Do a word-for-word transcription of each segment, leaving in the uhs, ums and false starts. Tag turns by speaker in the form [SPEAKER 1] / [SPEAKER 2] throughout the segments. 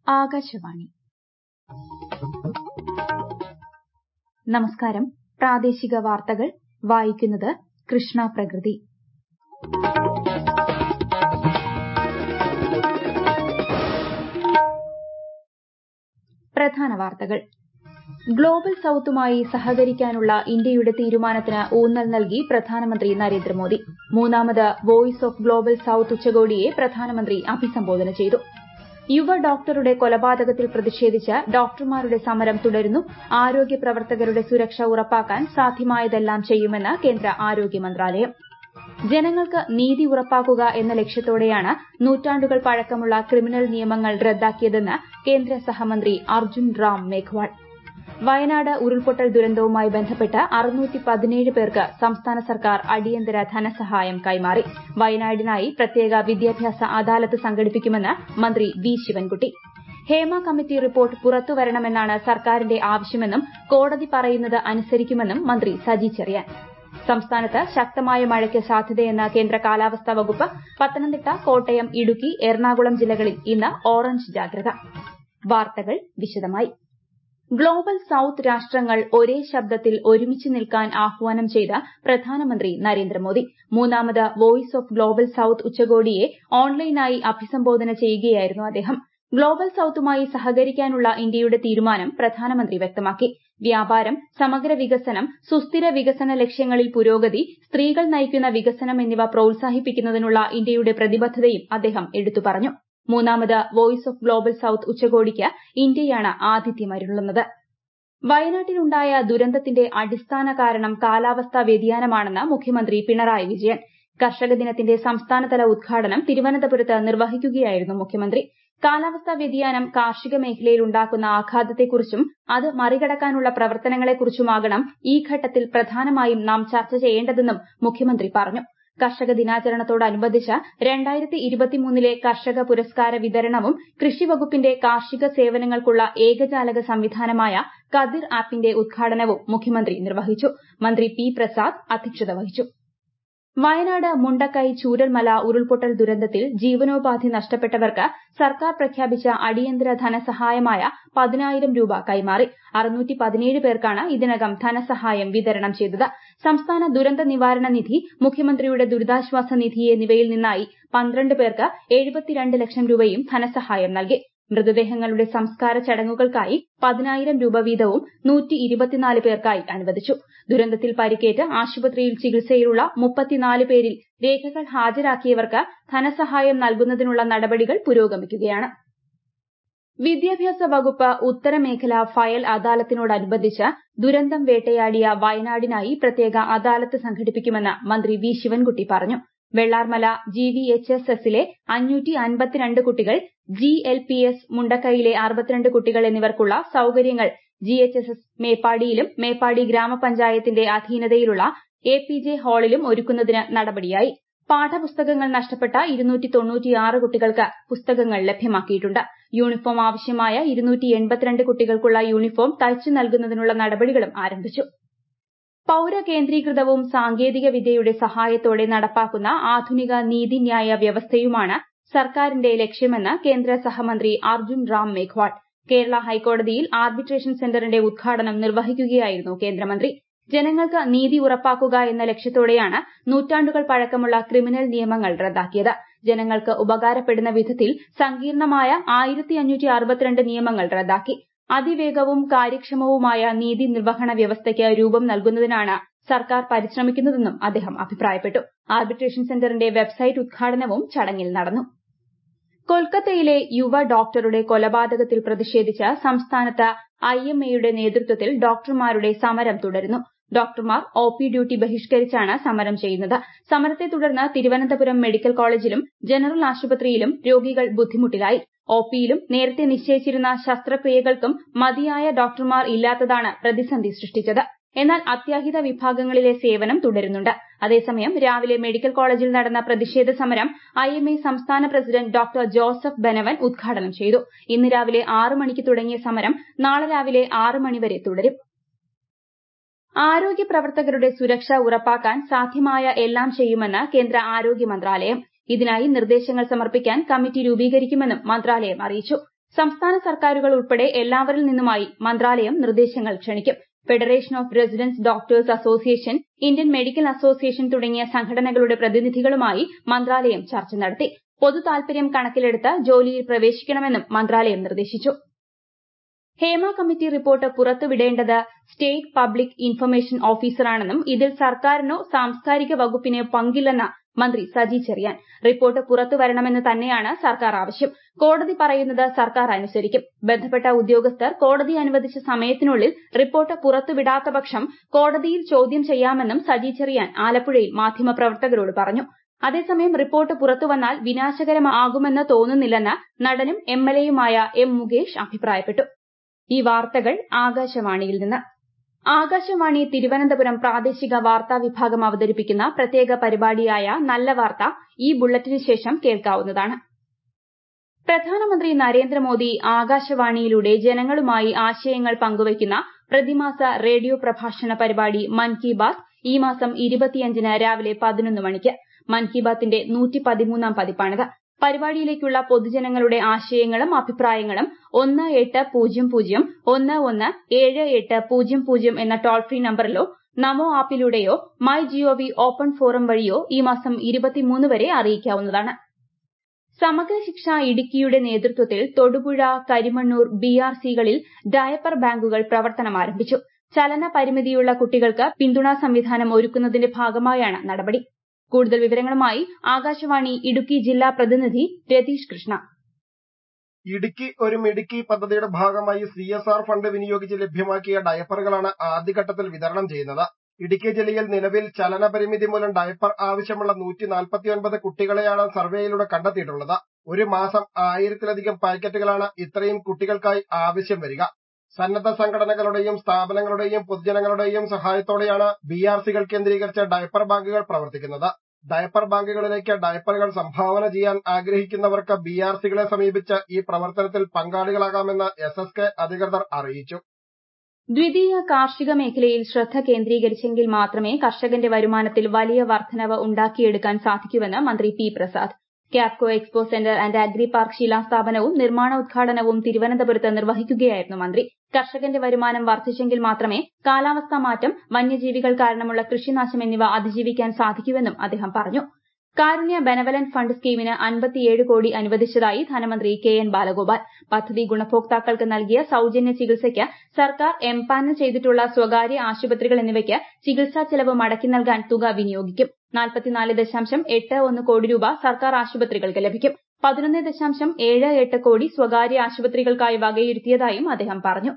[SPEAKER 1] ആകാശവാണി നമസ്കാരം. പ്രാദേശിക വാർത്തകൾ വായിക്കുന്നത് കൃഷ്ണ പ്രകൃതി. പ്രധാന വാർത്തകൾ. ഗ്ലോബൽ സൌത്തുമായി സഹകരിക്കാനുള്ള ഇന്ത്യയുടെ തീരുമാനത്തിന് ഊന്നൽ നൽകി പ്രധാനമന്ത്രി നരേന്ദ്രമോദി. മൂന്നാമത് വോയിസ് ഓഫ് ഗ്ലോബൽ സൌത്ത് ഉച്ചകോടിയെ പ്രധാനമന്ത്രി അഭിസംബോധന ചെയ്തു. യുവ ഡോക്ടറുടെ കൊലപാതകത്തിൽ പ്രതിഷേധിച്ച് ഡോക്ടർമാരുടെ സമരം തുടരുന്നു. ആരോഗ്യ പ്രവർത്തകരുടെ സുരക്ഷ ഉറപ്പാക്കാൻ സാധ്യമായതെല്ലാം ചെയ്യുമെന്ന് കേന്ദ്ര ആരോഗ്യ മന്ത്രാലയം. ജനങ്ങൾക്ക് നീതി ഉറപ്പാക്കുക എന്ന ലക്ഷ്യത്തോടെയാണ് നൂറ്റാണ്ടുകൾ പഴക്കമുള്ള ക്രിമിനൽ നിയമങ്ങൾ റദ്ദാക്കിയതെന്ന് കേന്ദ്ര സഹമന്ത്രി അർജുൻ റാം മേഘ്വാൾ. വയനാട് ഉരുൾപൊട്ടൽ ദുരന്തവുമായി ബന്ധപ്പെട്ട് അറുന്നൂറ്റി പതിനേഴ് പേർക്ക് സംസ്ഥാന സർക്കാർ അടിയന്തര ധനസഹായം കൈമാറി. വയനാടിനായി പ്രത്യേക വിദ്യാഭ്യാസ അദാലത്ത് സംഘടിപ്പിക്കുമെന്ന് മന്ത്രി V Sivankutty. Hema committee report പുറത്തുവരണമെന്നാണ് സർക്കാരിന്റെ ആവശ്യമെന്നും കോടതി പറയുന്നത് അനുസരിക്കുമെന്നും മന്ത്രി സജി ചെറിയാൻ. സംസ്ഥാനത്ത് ശക്തമായ മഴയ്ക്ക് സാധ്യതയെന്ന് കേന്ദ്ര കാലാവസ്ഥാ വകുപ്പ്. പത്തനംതിട്ട, കോട്ടയം, ഇടുക്കി, എറണാകുളം ജില്ലകളിൽ ഇന്ന് ഓറഞ്ച് ജാഗ്രത. വാർത്തകൾ വിശദമായി. ഗ്ലോബൽ സൌത്ത് രാഷ്ട്രങ്ങൾ ഒരേ ശബ്ദത്തിൽ ഒരുമിച്ച് നിൽക്കാൻ ആഹ്വാനം ചെയ്ത് പ്രധാനമന്ത്രി നരേന്ദ്രമോദി. മൂന്നാമത് വോയിസ് ഓഫ് ഗ്ലോബൽ സൌത്ത് ഉച്ചകോടിയെ ഓൺലൈനായി അഭിസംബോധന ചെയ്യുകയായിരുന്നു അദ്ദേഹം. ഗ്ലോബൽ സൌത്തുമായി സഹകരിക്കാനുള്ള ഇന്ത്യയുടെ തീരുമാനം പ്രധാനമന്ത്രി വ്യക്തമാക്കി. വ്യാപാരം, സമഗ്ര വികസനം, സുസ്ഥിര വികസന ലക്ഷ്യങ്ങളിൽ പുരോഗതി, സ്ത്രീകൾ നയിക്കുന്ന വികസനം എന്നിവ പ്രോത്സാഹിപ്പിക്കുന്നതിനുള്ള ഇന്ത്യയുടെ പ്രതിബദ്ധതയും അദ്ദേഹം എടുത്തു പറഞ്ഞു. മൂന്നാമത് വോയിസ് ഓഫ് ഗ്ലോബൽ സൌത്ത് ഉച്ചകോടിക്ക് ഇന്ത്യയാണ് ആതിഥ്യമരുളുന്നത്. വയനാട്ടിലുണ്ടായ ദുരന്തത്തിന്റെ അടിസ്ഥാന കാരണം കാലാവസ്ഥാ വ്യതിയാനമാണെന്ന് മുഖ്യമന്ത്രി പിണറായി വിജയൻ. കർഷക ദിനത്തിന്റെ സംസ്ഥാനതല ഉദ്ഘാടനം തിരുവനന്തപുരത്ത് നിർവഹിക്കുകയായിരുന്നു മുഖ്യമന്ത്രി. കാലാവസ്ഥാ വ്യതിയാനം കാർഷിക മേഖലയിൽ ഉണ്ടാക്കുന്ന ആഘാതത്തെക്കുറിച്ചും അത് മറികടക്കാനുള്ള പ്രവർത്തനങ്ങളെക്കുറിച്ചുമാകണം ഈ ഘട്ടത്തിൽ പ്രധാനമായും നാം ചർച്ച ചെയ്യേണ്ടതെന്നും മുഖ്യമന്ത്രി പറഞ്ഞു. കർഷക ദിനാചരണത്തോടനുബന്ധിച്ച് രണ്ടായിരത്തി ഇരുപത്തിമൂന്നിലെ കർഷക പുരസ്കാര വിതരണവും കൃഷി വകുപ്പിന്റെ കാർഷിക സേവനങ്ങൾക്കുള്ള ഏകജാലക സംവിധാനമായ കതിർ ആപ്പിന്റെ ഉദ്ഘാടനവും മുഖ്യമന്ത്രി നിർവഹിച്ചു. മന്ത്രി പി പ്രസാദ് അധ്യക്ഷത വഹിച്ചു. വയനാട് മുണ്ടക്കൈ ചൂരൽമല ഉരുൾപൊട്ടൽ ദുരന്തത്തിൽ ജീവനോപാധി നഷ്ടപ്പെട്ടവർക്ക് സർക്കാർ പ്രഖ്യാപിച്ച അടിയന്തര ധനസഹായമായ പതിനായിരം രൂപ കൈമാറി. അറുന്നൂറ്റി പതിനേഴ് പേർക്കാണ് ഇതിനകം ധനസഹായം വിതരണം ചെയ്തത്. സംസ്ഥാന ദുരന്ത നിവാരണ നിധി, മുഖ്യമന്ത്രിയുടെ ദുരിതാശ്വാസ നിധി എന്നിവയിൽ നിന്നായി പന്ത്രണ്ട് പേർക്ക് എഴുപത്തിരണ്ട് ലക്ഷം രൂപയും ധനസഹായം നൽകി. മൃതദേഹങ്ങളുടെ സംസ്കാര ചടങ്ങുകൾക്കായി പതിനായിരം രൂപ വീതവും നൂറ്റി ഇരുപത്തിനാല് പേർക്കായി അനുവദിച്ചു. ദുരന്തത്തിൽ പരിക്കേറ്റ് ആശുപത്രിയിൽ ചികിത്സയിലുള്ള മുപ്പത്തിനാല് പേരിൽ രേഖകൾ ഹാജരാക്കിയവർക്ക് ധനസഹായം നൽകുന്നതിനുള്ള നടപടികൾ പുരോഗമിക്കുകയാണ്. വിദ്യാഭ്യാസ വകുപ്പ് ഉത്തരമേഖല ഫയൽ അദാലത്തിനോടനുബന്ധിച്ച് ദുരന്തം വേട്ടയാടിയ വയനാടിനായി പ്രത്യേക അദാലത്ത് സംഘടിപ്പിക്കുമെന്ന് മന്ത്രി വി ശിവൻകുട്ടി പറഞ്ഞു. Vellarmala G V H S എസിലെ അഞ്ഞൂറ്റി അൻപത്തിരണ്ട് കുട്ടികൾ, ജി എൽ പി എസ് മുണ്ടക്കൈയിലെ അറുപത്തിരണ്ട് കുട്ടികൾ എന്നിവർക്കുള്ള സൌകര്യങ്ങൾ ജി എച്ച് എസ് എസ് മേപ്പാടിയിലും മേപ്പാടി ഗ്രാമപഞ്ചായത്തിന്റെ അധീനതയിലുള്ള എ പി ജെ ഹാളിലും ഒരുക്കുന്നതിന് നടപടിയായി. പാഠപുസ്തകങ്ങൾ നഷ്ടപ്പെട്ട ഇരുന്നൂറ്റി തൊണ്ണൂറ്റിയാറ് കുട്ടികൾക്ക് പുസ്തകങ്ങൾ ലഭ്യമാക്കിയിട്ടുണ്ട്. യൂണിഫോം ആവശ്യമായ ഇരുന്നൂറ്റി എൺപത്തിരണ്ട് കുട്ടികൾക്കുള്ള യൂണിഫോം തയ്ച്ചു നൽകുന്നതിനുള്ള നടപടികളും ആരംഭിച്ചു. പൌരകേന്ദ്രീകൃതവും സാങ്കേതിക വിദ്യയുടെ സഹായത്തോടെ നടപ്പാക്കുന്ന ആധുനിക നീതിന്യായ വ്യവസ്ഥയുമാണ് സർക്കാരിന്റെ ലക്ഷ്യമെന്ന് കേന്ദ്ര സഹമന്ത്രി അർജുൻ റാം മേഘ്വാൾ. കേരള ഹൈക്കോടതിയിൽ ആർബിട്രേഷൻ സെന്ററിന്റെ ഉദ്ഘാടനം നിർവഹിക്കുകയായിരുന്നു കേന്ദ്രമന്ത്രി. ജനങ്ങൾക്ക് നീതി ഉറപ്പാക്കുക എന്ന ലക്ഷ്യത്തോടെയാണ് നൂറ്റാണ്ടുകൾ പഴക്കമുള്ള ക്രിമിനൽ നിയമങ്ങൾ റദ്ദാക്കിയത്. ജനങ്ങൾക്ക് ഉപകാരപ്പെടുന്ന വിധത്തിൽ സങ്കീർണമായ ആയിരത്തി അഞ്ഞൂറ്റി അറുപത്തിരണ്ട് നിയമങ്ങൾ റദ്ദാക്കി. അതിവേഗവും കാര്യക്ഷമവുമായ നീതി നിർവഹണ വ്യവസ്ഥയ്ക്ക് രൂപം നൽകുന്നതിനാണ് സർക്കാർ പരിശ്രമിക്കുന്നതെന്നും അദ്ദേഹം അഭിപ്രായപ്പെട്ടു. ആർബിട്രേഷൻ സെന്ററിന്റെ വെബ്സൈറ്റ് ഉദ്ഘാടനവും ചടങ്ങിൽ നടന്നു. കൊൽക്കത്തയിലെ യുവ ഡോക്ടറുടെ കൊലപാതകത്തിൽ പ്രതിഷേധിച്ച് സംസ്ഥാനത്ത് ഐ എം എയുടെ നേതൃത്വത്തിൽ ഡോക്ടർമാരുടെ സമരം തുടരുന്നു. ഡോക്ടർമാർ ഒ പി ഡ്യൂട്ടി ബഹിഷ്കരിച്ചാണ് സമരം ചെയ്യുന്നത്. സമരത്തെ തുടർന്ന് തിരുവനന്തപുരം മെഡിക്കൽ കോളേജിലും ജനറൽ ആശുപത്രിയിലും രോഗികൾ ബുദ്ധിമുട്ടിലായി. ഒ പിയിലും നേരത്തെ നിശ്ചയിച്ചിരുന്ന ശസ്ത്രക്രിയകൾക്കും മതിയായ ഡോക്ടർമാർ ഇല്ലാത്തതാണ് പ്രതിസന്ധി സൃഷ്ടിച്ചത്. എന്നാൽ അത്യാഹിത വിഭാഗങ്ങളിലെ സേവനം തുടരുന്നുണ്ട്. അതേസമയം രാവിലെ മെഡിക്കൽ കോളേജിൽ നടന്ന പ്രതിഷേധ സമരം ഐ എം എ സംസ്ഥാന പ്രസിഡന്റ് ഡോക്ടർ ജോസഫ് ബെനവൻ ഉദ്ഘാടനം ചെയ്തു. ഇന്ന് രാവിലെ ആറ് മണിക്ക് തുടങ്ങിയ സമരം നാളെ രാവിലെ ആറ് മണിവരെ തുടരും. ആരോഗ്യ പ്രവർത്തകരുടെ സുരക്ഷ ഉറപ്പാക്കാൻ സാധ്യമായ എല്ലാം ചെയ്യുമെന്ന് കേന്ദ്ര ആരോഗ്യ മന്ത്രാലയം. ഇതിനായി നിർദ്ദേശങ്ങൾ സമർപ്പിക്കാൻ കമ്മിറ്റി രൂപീകരിക്കുമെന്നും മന്ത്രാലയം അറിയിച്ചു. സംസ്ഥാന സർക്കാരുകൾ ഉൾപ്പെടെ എല്ലാവരിൽ നിന്നുമായി മന്ത്രാലയം നിർദ്ദേശങ്ങൾ ക്ഷണിക്കും. Federation of residents doctors association, Indian medical association തുടങ്ങിയ സംഘടനകളുടെ പ്രതിനിധികളുമായി മന്ത്രാലയം ചർച്ച നടത്തി. പൊതു താൽപര്യം കണക്കിലെടുത്ത് ജോലിയിൽ പ്രവേശിക്കണമെന്നും മന്ത്രാലയം നിർദ്ദേശിച്ചു. ഹേമ കമ്മിറ്റി റിപ്പോർട്ട് പുറത്തുവിടേണ്ടത് സ്റ്റേറ്റ് പബ്ലിക് ഇൻഫർമേഷൻ ഓഫീസറാണെന്നും ഇതിൽ സർക്കാരിനോ സാംസ്കാരിക വകുപ്പിനോ പങ്കില്ലെന്ന് മന്ത്രി സജി ചെറിയാൻ. റിപ്പോർട്ട് പുറത്തുവരണമെന്ന് തന്നെയാണ് സർക്കാർ ആവശ്യം. കോടതി പറയുന്നത് സർക്കാർ അനുസരിക്കും. ബന്ധപ്പെട്ട ഉദ്യോഗസ്ഥർ കോടതി അനുവദിച്ച സമയത്തിനുള്ളിൽ റിപ്പോർട്ട് പുറത്തുവിടാത്ത പക്ഷം കോടതിയിൽ ചോദ്യം ചെയ്യാമെന്നും സജി ചെറിയാൻ ആലപ്പുഴയിൽ മാധ്യമപ്രവർത്തകരോട് പറഞ്ഞു. അതേസമയം റിപ്പോർട്ട് പുറത്തുവന്നാൽ വിനാശകരമാകുമെന്ന് തോന്നുന്നില്ലെന്ന് നടനും എംഎൽഎയുമായ എം മുകേഷ് അഭിപ്രായപ്പെട്ടു. ഈ വാർത്തകൾ ആകാശവാണിയിൽ നിന്ന്. ആകാശവാണി തിരുവനന്തപുരം പ്രാദേശിക വാർത്താ വിഭാഗം അവതരിപ്പിക്കുന്ന പ്രത്യേക പരിപാടിയായ നല്ല വാർത്ത ഈ ബുള്ളറ്റിന് ശേഷം കേൾക്കാവുന്നതാണ്. പ്രധാനമന്ത്രി നരേന്ദ്രമോദി ആകാശവാണിയിലൂടെ ജനങ്ങളുമായി ആശയങ്ങൾ പങ്കുവയ്ക്കുന്ന പ്രതിമാസ റേഡിയോ പ്രഭാഷണ പരിപാടി മൻ കി ബാത്ത് ഈ മാസം ഇരുപത്തിയഞ്ചിന് രാവിലെ പതിനൊന്ന് മണിക്ക്. മൻ കി ബാത്തിന്റെ നൂറ്റി പതിമൂന്നാം പതിപ്പാണിത്. പരിപാടിയിലേക്കുള്ള പൊതുജനങ്ങളുടെ ആശയങ്ങളും അഭിപ്രായങ്ങളും ഒന്ന് എട്ട് പൂജ്യം പൂജ്യം ഒന്ന് ഒന്ന് ഏഴ് എട്ട് പൂജ്യം പൂജ്യം എന്ന ടോൾ ഫ്രീ നമ്പറിലോ നമോ ആപ്പിലൂടെയോ മൈ ജിഒവി ഓപ്പൺ ഫോറം വഴിയോ ഈ മാസം ഇരുപത്തിമൂന്ന് വരെ അറിയിക്കാവുന്നതാണ്. സമഗ്ര ശിക്ഷ ഇടുക്കിയുടെ നേതൃത്വത്തിൽ തൊടുപുഴ, കരിമണ്ണൂർ ബി ആർ സികളിൽ ഡയപ്പർ ബാങ്കുകൾ പ്രവർത്തനം ആരംഭിച്ചു. ചലന പരിമിതിയുള്ള കുട്ടികൾക്ക് പിന്തുണാ സംവിധാനം ഒരുക്കുന്നതിന്റെ ഭാഗമായാണ് നടപടി. കൂടുതൽ വിവരങ്ങളുമായി ആകാശവാണി ഇടുക്കി ജില്ലാ പ്രതിനിധി രതീഷ് കൃഷ്ണ.
[SPEAKER 2] ഇടുക്കി ഒരു മിടുക്കി പദ്ധതിയുടെ ഭാഗമായി സി എസ് ആർ ഫണ്ട് വിനിയോഗിച്ച് ലഭ്യമാക്കിയ ഡയപ്പറുകളാണ് ആദ്യഘട്ടത്തിൽ വിതരണം ചെയ്യുന്നത്. ഇടുക്കി ജില്ലയിൽ നിലവിൽ ചലനപരിമിതി മൂലം ഡയപ്പർ ആവശ്യമുള്ള നൂറ്റി നാൽപ്പത്തിയൊൻപത് കുട്ടികളെയാണ് സർവേയിലൂടെ കണ്ടെത്തിയിട്ടുള്ളത്. ഒരു മാസം ആയിരത്തിലധികം പാക്കറ്റുകളാണ് ഇത്രയും കുട്ടികൾക്കായി ആവശ്യം വരിക. സന്നദ്ധ സംഘടനകളുടെയും സ്ഥാപനങ്ങളുടെയും പൊതുജനങ്ങളുടെയും സഹായത്തോടെയാണ് ബി ആർ സികൾ കേന്ദ്രീകരിച്ച ഡയപ്പർ ബാങ്കുകൾ പ്രവർത്തിക്കുന്നത്. ഡയപ്പർ ബാങ്കുകളിലേക്ക് ഡയപ്പറുകൾ സംഭാവന ചെയ്യാൻ ആഗ്രഹിക്കുന്നവർക്ക് ബി ആർ സികളെ സമീപിച്ച് ഈ പ്രവർത്തനത്തിൽ പങ്കാളികളാകാമെന്ന് എസ് എസ് കെ അധികൃതർ അറിയിച്ചു.
[SPEAKER 1] ദ്വിതീയ കാർഷിക മേഖലയിൽ ശ്രദ്ധ കേന്ദ്രീകരിച്ചെങ്കിൽ മാത്രമേ കർഷകന്റെ വരുമാനത്തിൽ വലിയ വർധനവ് ഉണ്ടാക്കിയെടുക്കാൻ സാധിക്കൂവെന്ന് മന്ത്രി P Prasad. Capco expo centre and agri park ശിലാസ്ഥാപനവും നിർമ്മാണോദ്ഘാടനവും തിരുവനന്തപുരത്ത് നിർവഹിക്കുകയായിരുന്നു മന്ത്രി. കർഷകന്റെ വരുമാനം വർദ്ധിച്ചെങ്കിൽ മാത്രമേ കാലാവസ്ഥാ മാറ്റം, വന്യജീവികൾ കാരണമുള്ള കൃഷിനാശം എന്നിവ അതിജീവിക്കാൻ സാധിക്കൂവെന്നും അദ്ദേഹം പറഞ്ഞു. കാരുണ്യ ബെനവലന്റ് ഫണ്ട് സ്കീമിന് അൻപത്തിയേഴ് കോടി അനുവദിച്ചതായി ധനമന്ത്രി കെ എൻ ബാലഗോപാൽ. പദ്ധതി ഗുണഭോക്താക്കൾക്ക് നൽകിയ സൌജന്യ ചികിത്സയ്ക്ക് സർക്കാർ എംപാനൽ ചെയ്തിട്ടുള്ള സ്വകാര്യ ആശുപത്രികൾ എന്നിവയ്ക്ക് ചികിത്സാ ചെലവ് മടക്കി നൽകാൻ തുക വിനിയോഗിക്കും. നാൽപ്പത്തിനാല് ദശാംശം എട്ട് ഒന്ന് കോടി രൂപ സർക്കാർ ആശുപത്രികൾക്ക് ലഭിക്കും. പതിനൊന്ന് ദശാംശം ഏഴ് എട്ട് കോടി സ്വകാര്യ ആശുപത്രികൾക്കായി വകയിരുത്തിയതായും അദ്ദേഹം പറഞ്ഞു.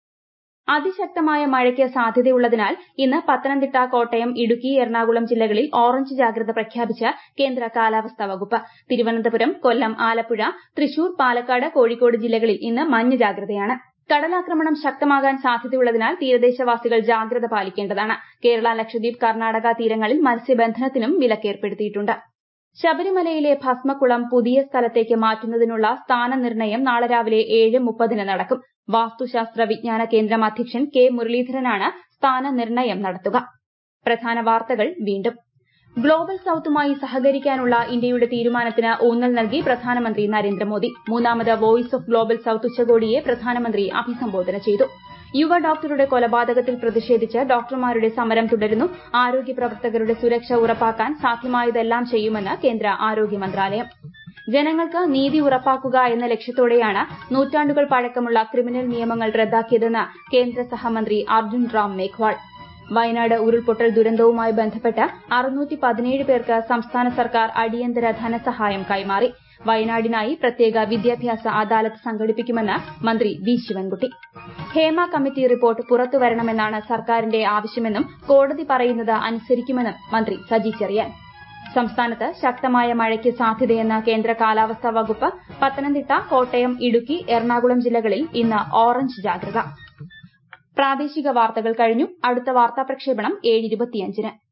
[SPEAKER 1] അതിശക്തമായ മഴയ്ക്ക് സാധ്യതയുള്ളതിനാൽ ഇന്ന് പത്തനംതിട്ട, കോട്ടയം, ഇടുക്കി, എറണാകുളം ജില്ലകളിൽ ഓറഞ്ച് ജാഗ്രത പ്രഖ്യാപിച്ച് കേന്ദ്ര കാലാവസ്ഥാ വകുപ്പ്. തിരുവനന്തപുരം, കൊല്ലം, ആലപ്പുഴ, തൃശൂർ, പാലക്കാട്, കോഴിക്കോട് ജില്ലകളിൽ ഇന്ന് മഞ്ഞ ജാഗ്രതയാണ്. കടലാക്രമണം ശക്തമാകാൻ സാധ്യതയുള്ളതിനാൽ തീരദേശവാസികൾ ജാഗ്രത പാലിക്കേണ്ടതാണ്. കേരള, ലക്ഷദ്വീപ്, കർണാടക തീരങ്ങളിൽ മത്സ്യബന്ധനത്തിനും വിലക്കേർപ്പെടുത്തിയിട്ടുണ്ട്. ശബരിമലയിലെ ഭസ്മക്കുളം പുതിയ സ്ഥലത്തേക്ക് മാറ്റുന്നതിനുള്ള സ്ഥാനനിർണ്ണയം നാളെ രാവിലെ ഏഴ് മുപ്പതിന് നടക്കും. വാസ്തുശാസ്ത്ര വിജ്ഞാന കേന്ദ്രം അധ്യക്ഷൻ കെ മുരളീധരനാണ് സ്ഥാനനിർണ്ണയം നടത്തുക. പ്രധാന വാർത്തകൾ വീണ്ടും. ഗ്ലോബൽ സൌത്തുമായി സഹകരിക്കാനുള്ള ഇന്ത്യയുടെ തീരുമാനത്തിന് ഊന്നൽ നൽകി പ്രധാനമന്ത്രി നരേന്ദ്രമോദി. മൂന്നാമത് വോയിസ് ഓഫ് ഗ്ലോബൽ സൌത്ത് ഉച്ചകോടിയെ പ്രധാനമന്ത്രി അഭിസംബോധന ചെയ്തു. യുവ ഡോക്ടറുടെ കൊലപാതകത്തിൽ പ്രതിഷേധിച്ച് ഡോക്ടർമാരുടെ സമരം തുടരുന്നു. ആരോഗ്യ പ്രവർത്തകരുടെ സുരക്ഷ ഉറപ്പാക്കാൻ സാധ്യമായതെല്ലാം ചെയ്യുമെന്ന് കേന്ദ്ര ആരോഗ്യ മന്ത്രാലയം. ജനങ്ങൾക്ക് നീതി ഉറപ്പാക്കുക എന്ന ലക്ഷ്യത്തോടെയാണ് നൂറ്റാണ്ടുകൾ പഴക്കമുള്ള ക്രിമിനൽ നിയമങ്ങൾ റദ്ദാക്കിയതെന്ന് കേന്ദ്ര സഹമന്ത്രി അർജുൻ റാം മേഘ്വാൾ. വയനാട് ഉരുൾപൊട്ടൽ ദുരന്തവുമായി ബന്ധപ്പെട്ട് അറുന്നൂറ്റി പതിനേഴ് പേർക്ക് സംസ്ഥാന സർക്കാർ അടിയന്തര ധനസഹായം കൈമാറി. വയനാടിനായി പ്രത്യേക വിദ്യാഭ്യാസ അദാലത്ത് സംഘടിപ്പിക്കുമെന്ന് മന്ത്രി V Sivankutty. Hema committee report പുറത്തുവരണമെന്നാണ് സർക്കാരിന്റെ ആവശ്യമെന്നും കോടതി പറയുന്നത് അനുസരിക്കുമെന്നും മന്ത്രി സജി ചെറിയാൻ. സംസ്ഥാനത്ത് ശക്തമായ മഴയ്ക്ക് സാധ്യതയെന്ന കേന്ദ്ര കാലാവസ്ഥാ വകുപ്പ്. പത്തനംതിട്ട, കോട്ടയം, ഇടുക്കി, എറണാകുളം ജില്ലകളിൽ ഇന്ന് ഓറഞ്ച് ജാഗ്രത. പ്രാദേശിക വാർത്തകൾ കഴിഞ്ഞു. അടുത്ത വാർത്താ പ്രക്ഷേപണം ഏഴ് ഇരുപത്തിയഞ്ചിന്.